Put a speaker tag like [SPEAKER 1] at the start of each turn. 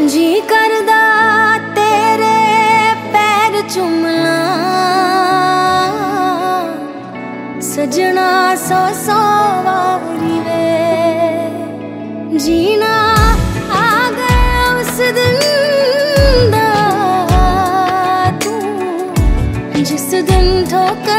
[SPEAKER 1] जी करदा तेरे पैर चुमना सजना सौ सौ वारी वे जीना आ गया उस दिन दा तू जिस दिन ठोकर